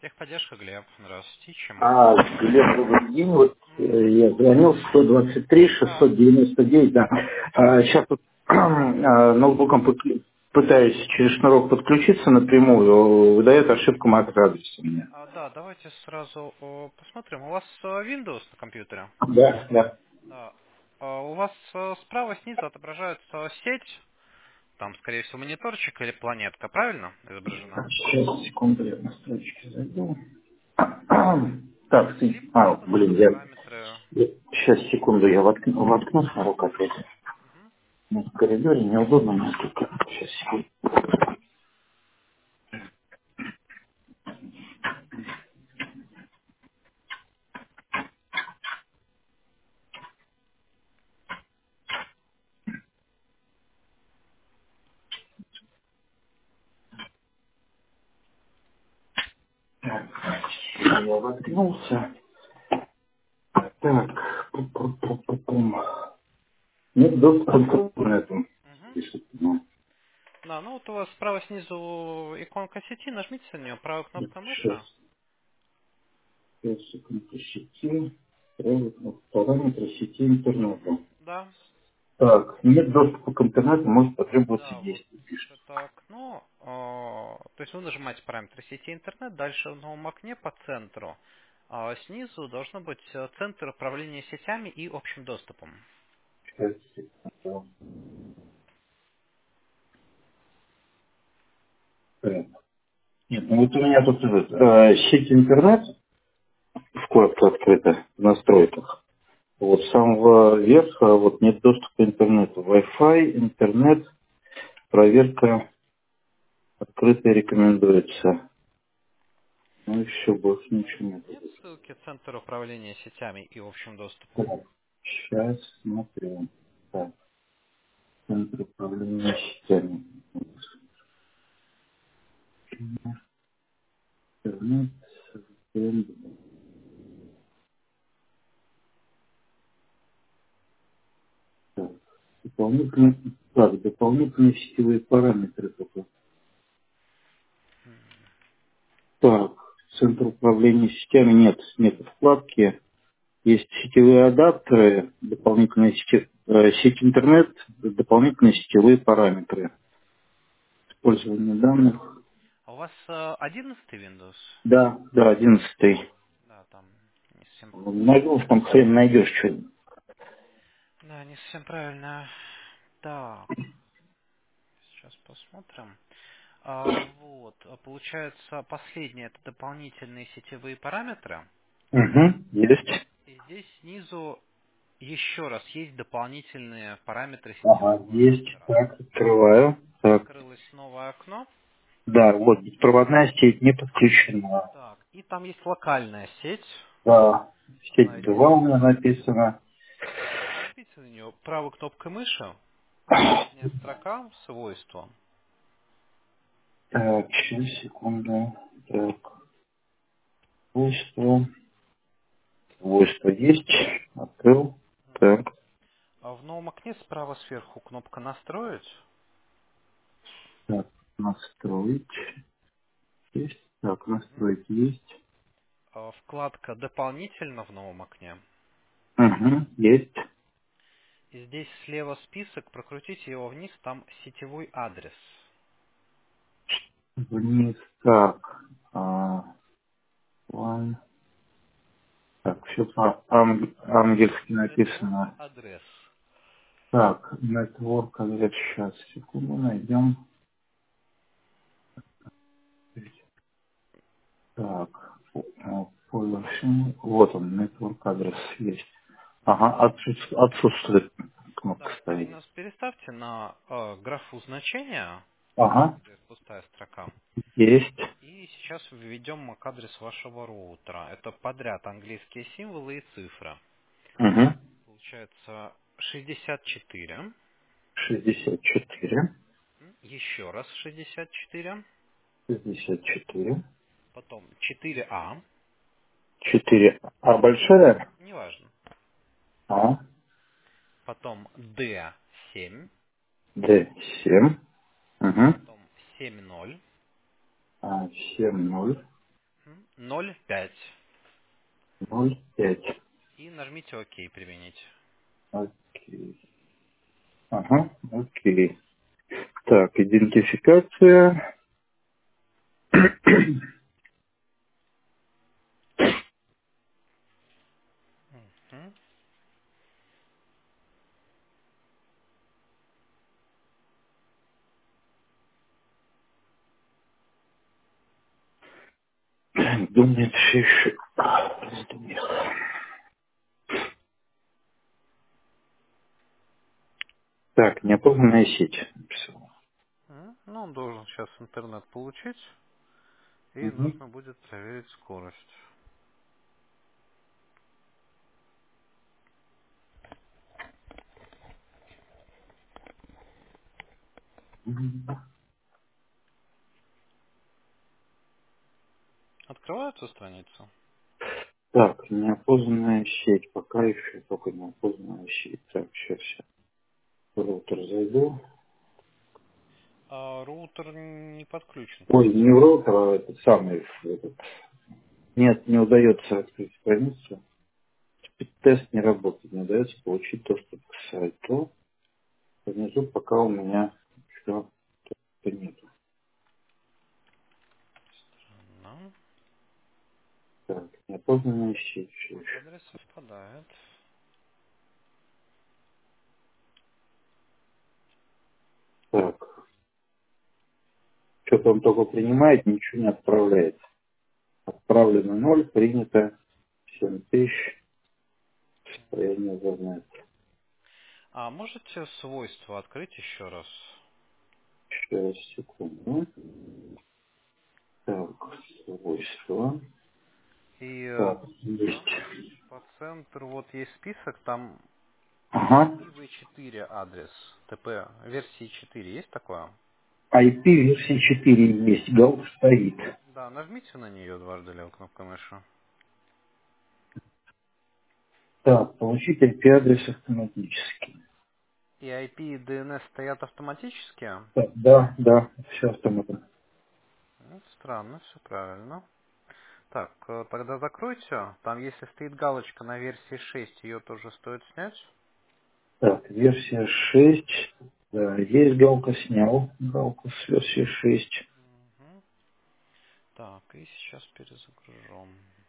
Техподдержка, Глеб. Здравствуйте. Чем могу А, помочь? Глеб, добрый день. Вот Мгм. я звонил 123 Да. 699, да. Сейчас тут ноутбуком пытаюсь через шнурок подключиться напрямую, выдает ошибку MAC-адреса мне. Да, давайте сразу посмотрим. У вас Windows на компьютере? Да, да. Да. У вас справа снизу отображается сеть. Там, скорее всего, мониторчик или планетка, правильно изображена? Сейчас, секунду, я в настройки зайду. Так, ты... Либо Блин, нужно я... параметры. Сейчас, секунду, я воткну шнурок опять. Мгм. Ну, в коридоре неудобно настолько. Сейчас, секунду. Так, я воткнулся. Так, пум-пум-пум-пум-пум. Нет доступа к интернету. Мгм. Пишет, ну, Да, ну вот у вас справа снизу иконка сети, нажмите на нее правой кнопкой сейчас, мыши. 5 секунд по сети, параметры сети интернета. Да. Так, нет доступа к интернету, может потребоваться Да, вот действие, пишет. это окно. То есть вы нажимаете параметры сети интернет, дальше в новом окне по центру. Снизу должно быть центр управления сетями и общим доступом. Сейчас, секунду. Так. Нет, ну вот у меня тут сеть интернет, вкладка открыта в настройках. Вот с самого верха вот нет доступа к интернету. Wi-Fi, интернет, проверка открытая рекомендуется. Ну и все, больше ничего нет. Нет ссылки центр управления сетями и общим доступом. Так, сейчас смотрю. Так, центр управления сетями. Интернет, так, дополнительные, так, дополнительные сетевые параметры только. Так, центр управления сетями нет вкладки. Есть сетевые адаптеры, сеть интернет, дополнительные сетевые параметры. Использование данных. А у вас 11 Windows? Да, да, 11. Да, там не совсем. Найдешь, там хрен найдешь что. Да, не совсем правильно. Так, сейчас посмотрим. Вот, получается, последнее это дополнительные сетевые параметры. Угу, есть. И здесь снизу еще раз есть дополнительные параметры Ага, сетевого есть. роутера. Так, открываю. Так, Открылось новое окно. да, вот, И, беспроводная сеть не подключена. так, и там есть локальная сеть. Да, сеть Она 2 здесь у меня написано. нажмите на нее правой кнопкой мыши. Верхняя строка свойства. Так, сейчас, секунду. Так, свойства. Свойства есть. Открыл. Так, А в новом окне справа сверху кнопка «Настроить». так, настроить. Есть. Так, настроить есть. Вкладка «Дополнительно» в новом окне. Угу, есть. И здесь слева список, прокрутите его вниз, там сетевой адрес. Вниз. Так, one. Так, все по-ангельски Network написано. адрес. Так, network address. Сейчас, секунду, найдем. Так, вот он, network адрес есть. Ага, отсутствует кнопка Да, стоит. переставьте на графу значения, Ага, где пустая строка. есть. И сейчас введем MAC-адрес вашего роутера. Это подряд английские символы и цифры. Угу. Получается 64. 64. Еще раз 64. 64. Потом 4А. 4. А большая? Неважно. А. Потом D7. D7. Угу. Потом 7.0. А, 7, 0. 0,5. 0,5. И нажмите ОК применить. Окей. Ага, окей. Так, идентификация. Мгм. Думает фиш. Так, неопознанная сеть. Написал. Ну, он должен сейчас интернет получить. И Мгм. нужно будет проверить скорость. Открывается страница? Так, неопознанная сеть. Пока еще только неопознанная сеть. Так, сейчас я в роутер зайду. А роутер не подключен к Ой, сети. не в роутер, а этот самый. Этот. Нет, не удается открыть страницу. Тест не работает. Не удается получить доступ к сайту. Внизу пока у меня еще нету. Ну, Так, неопознанная сеть. вот адрес совпадает. Так, что-то он только принимает, ничего не отправляет. Отправлено 0, принято 7000, состояние интернет. А можете свойства открыть еще раз? Сейчас, секунду. Так, свойства. И Так, там есть. по центру вот есть список, там Ага. IPv4 адрес, ТП версии 4 есть такое? IP версии 4 есть, галка стоит. Да, нажмите на нее дважды левой кнопкой мыши. Так, получить IP-адрес автоматически. И IP и DNS стоят автоматически? Так, да, да, все автоматом. Странно, все правильно. Так, тогда закройте. Там, если стоит галочка на версии 6, ее тоже стоит снять. Так, версия 6. Да, есть галка, снял галку с версии 6. Мгм. Так, и сейчас перезагружу.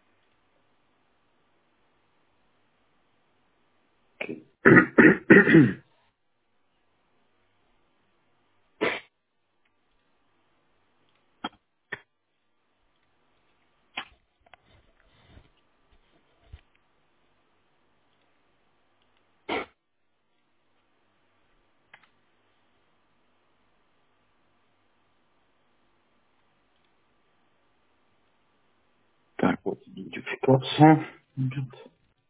Так, вот идентификация. идет.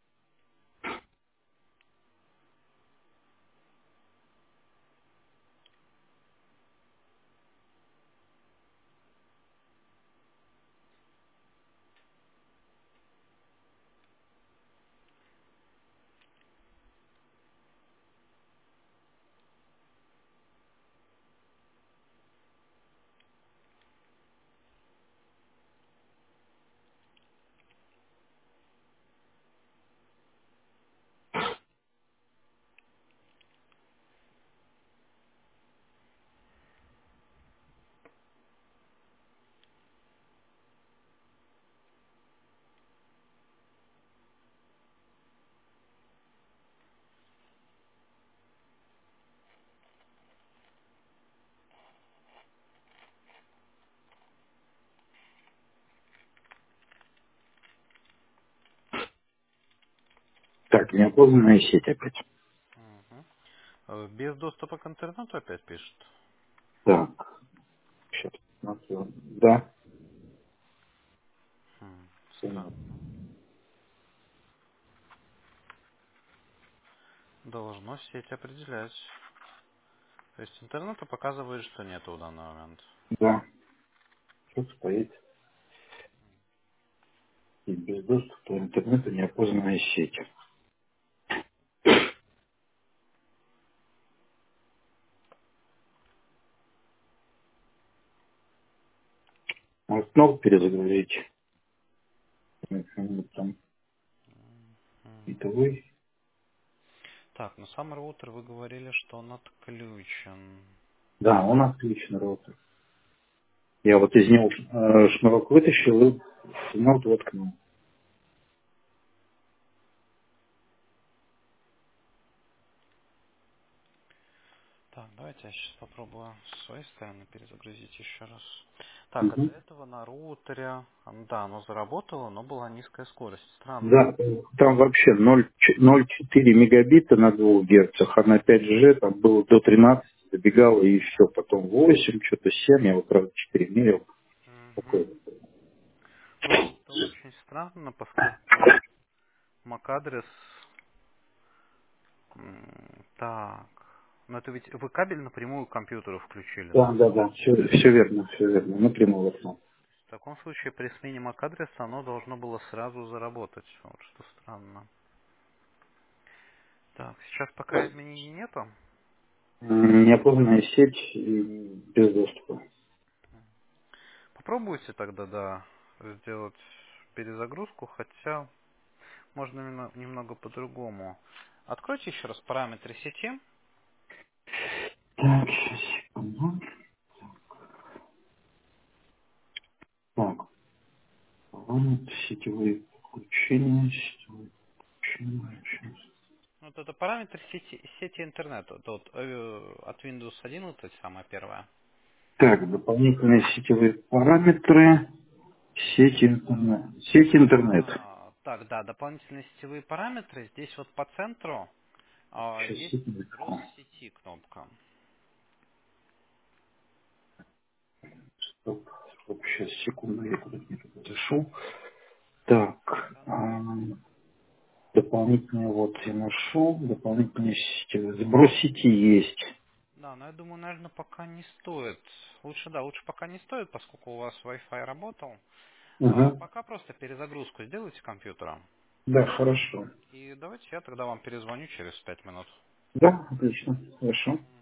Так, неопознанная сеть опять. Мгм. Без доступа к интернету опять пишет? Так, сейчас смотрю. Да. Странно. Должно сеть определять. То есть интернета показывает, что нету в данный момент. Да. Тут стоит и без доступа к интернету неопознанная сеть. Может, снова перезагрузить? Там Мгм. итовой. Так, но сам роутер вы говорили, что он отключен. Да, он отлично роутер. Я вот из него шнурок вытащил и в ноут воткнул. Так, давайте я сейчас попробую с своей стороны перезагрузить еще раз. Так, а до Мгм. этого на роутере, да, оно заработало, но была низкая скорость. Странно. Да, там вообще 0,4 мегабита на 2 герцах, а на 5G там было до 13, добегало и все. Потом 8, что-то 7, я вот раз 4 мерил. Мгм. Такой. Слушайте, это очень странно, поскольку MAC-адрес... Так, но это ведь вы кабель напрямую к компьютеру включили, Да, да? да, да, все верно, все верно. Напрямую воткнул. В таком случае при смене MAC-адреса оно должно было сразу заработать. Вот что странно. Так, сейчас пока изменений нету. Неопознанная сеть и без доступа. Попробуйте тогда, да, сделать перезагрузку, хотя можно немного по-другому. Откройте еще раз параметры сети. Так, сейчас, секунду. Так, сетевые подключения, сейчас. Вот это параметры сети интернета. Это вот, от Windows 11 самая первая. Так, дополнительные сетевые параметры. Сеть интернет. Так, да, дополнительные сетевые параметры. Здесь вот по центру Сейчас, есть сброс секундочку. сети кнопка. Стоп, стоп, сейчас, секунду, я куда-то не туда зашел. Так, дополнительные, вот я нашел, дополнительные сетевые. Сброс сети есть. Да, но я думаю, наверное, пока не стоит. Лучше, да, лучше пока не стоит, поскольку у вас Wi-Fi работал. Угу. Пока просто перезагрузку сделайте компьютера. Да, хорошо. И давайте я тогда вам перезвоню через 5 минут. Да, отлично, хорошо.